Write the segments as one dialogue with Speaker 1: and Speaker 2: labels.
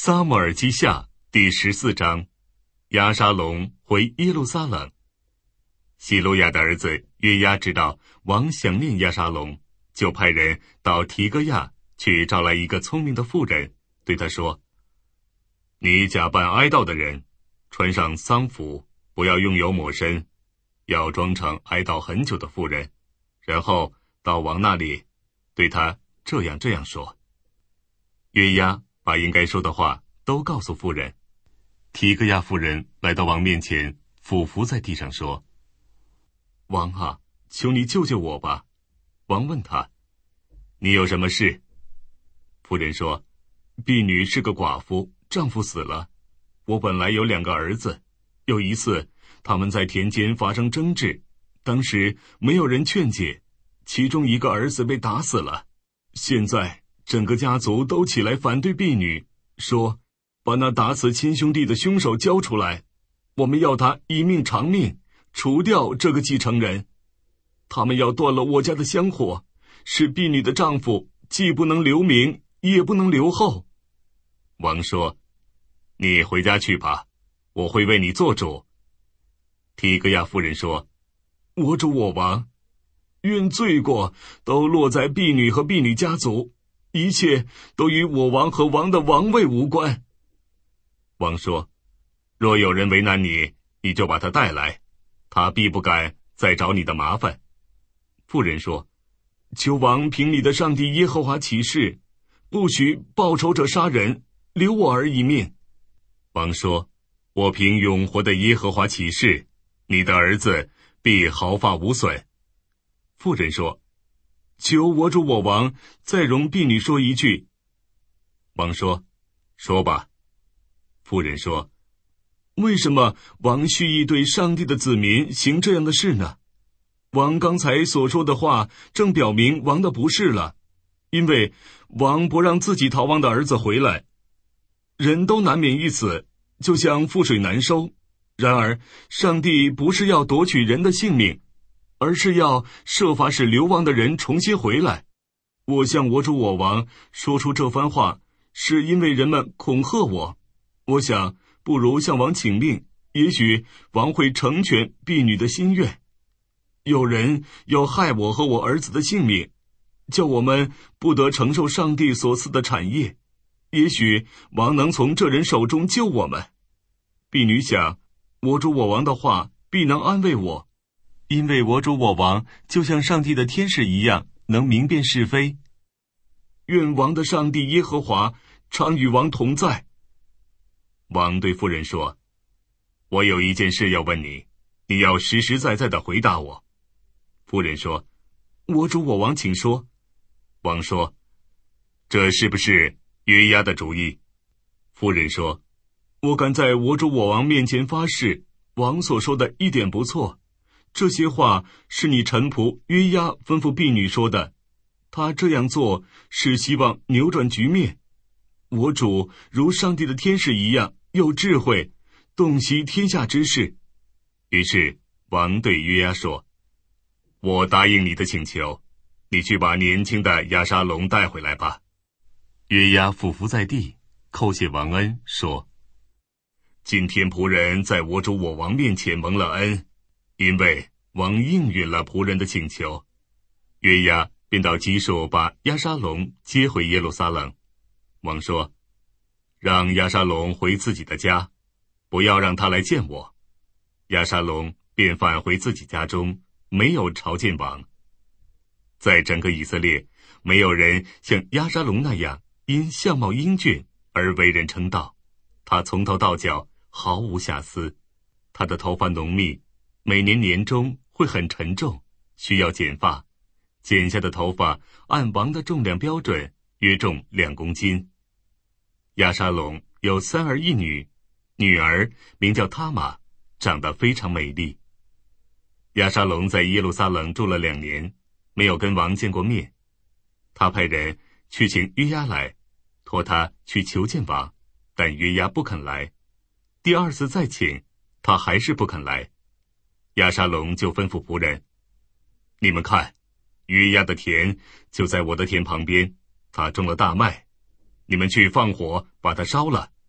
Speaker 1: 撒母耳记下第14章，押沙龙回耶路撒冷。希罗亚的儿子约押知道王想念押沙龙，就派人到提哥亚去招来一个聪明的妇人，对他说：你假扮哀悼的人，穿上丧服，不要用油抹身，要装成哀悼很久的妇人，然后到王那里，对他这样说。约押把应该说的话都告诉妇人。提哥亚妇人来到王面前，俯伏在地上说：王啊，求你救救我吧。王问他：你有什么事？妇人说：婢女是个寡妇，丈夫死了。我本来有2个儿子，有一次他们在田间发生争执，当时没有人劝解，其中一个儿子被打死了。现在整个家族都起来反对婢女，说把那打死亲兄弟的凶手交出来，我们要他以命偿命，除掉这个继承人。他们要断了我家的香火，使婢女的丈夫既不能留名，也不能留后。王说：你回家去吧，我会为你做主。提哥亚夫人说：我主我王，愿罪过都落在婢女和婢女家族，一切都与我王和王的王位无关。王说：若有人为难你，你就把他带来，他必不敢再找你的麻烦。妇人说：求王凭你的上帝耶和华起誓，不许报仇者杀人，留我儿一命。王说：我凭永活的耶和华起誓，你的儿子必毫发无损。妇人说：求我主我王再容婢女说一句。王说：说吧。妇人说：为什么王蓄意对上帝的子民行这样的事呢？王刚才所说的话正表明王的不是了，因为王不让自己逃亡的儿子回来。人都难免一死，就像覆水难收。然而上帝不是要夺取人的性命，而是要设法使流亡的人重新回来。我向我主我王说出这番话，是因为人们恐吓我。我想不如向王请命，也许王会成全婢女的心愿。有人要害我和我儿子的性命，叫我们不得承受上帝所赐的产业，也许王能从这人手中救我们。婢女想，我主我王的话必能安慰我，因为我主我王就像上帝的天使一样，能明辨是非。愿王的上帝耶和华常与王同在。王对妇人说：我有一件事要问你，你要实实在在地回答我。妇人说：我主我王请说。王说：这是不是约押的主意？妇人说：我敢在我主我王面前发誓，王所说的一点不错。这些话是你臣仆约押吩咐婢女说的，他这样做是希望扭转局面。我主如上帝的天使一样有智慧，洞悉天下之事。于是王对约押说：我答应你的请求，你去把年轻的押沙龙带回来吧。约押俯伏在地，叩谢王恩，说：今天仆人在我主我王面前蒙了恩，因为王应允了仆人的请求。约押便到基述把押沙龙接回耶路撒冷。王说：让押沙龙回自己的家，不要让他来见我。押沙龙便返回自己家中，没有朝见王。在整个以色列，没有人像押沙龙那样因相貌英俊而为人称道。他从头到脚毫无瑕疵，他的头发浓密，每年年中会很沉重，需要剪发。剪下的头发按王的重量标准约重2公斤。押沙龙有3儿1女，女儿名叫他玛，长得非常美丽。押沙龙在耶路撒冷住了2年，没有跟王见过面。他派人去请约押来，托他去求见王，但约押不肯来。第2次再请，他还是不肯来。押沙龙就吩咐仆人：你们看，约押的田就在我的田旁边，他种了大麦，你们去放火把它烧了，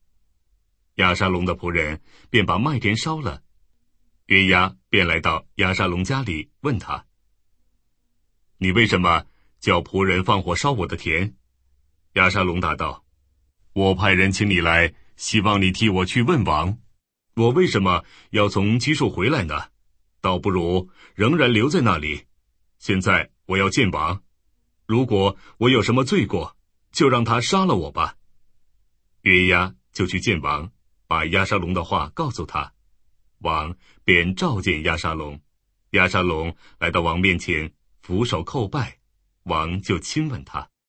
Speaker 1: 亚沙龙的仆人便把麦田烧了。约押便来到亚沙龙家里，问他：你为什么叫仆人放火烧我的田？亚沙龙答道：我派人请你来，希望你替我去问王。我为什么要从基述回来呢？倒不如仍然留在那里。现在我要见王，如果我有什么罪过，就让他杀了我吧。约押就去见王，把亚沙龙的话告诉他。王便召见亚沙龙，亚沙龙来到王面前，俯首叩拜，王就亲吻他。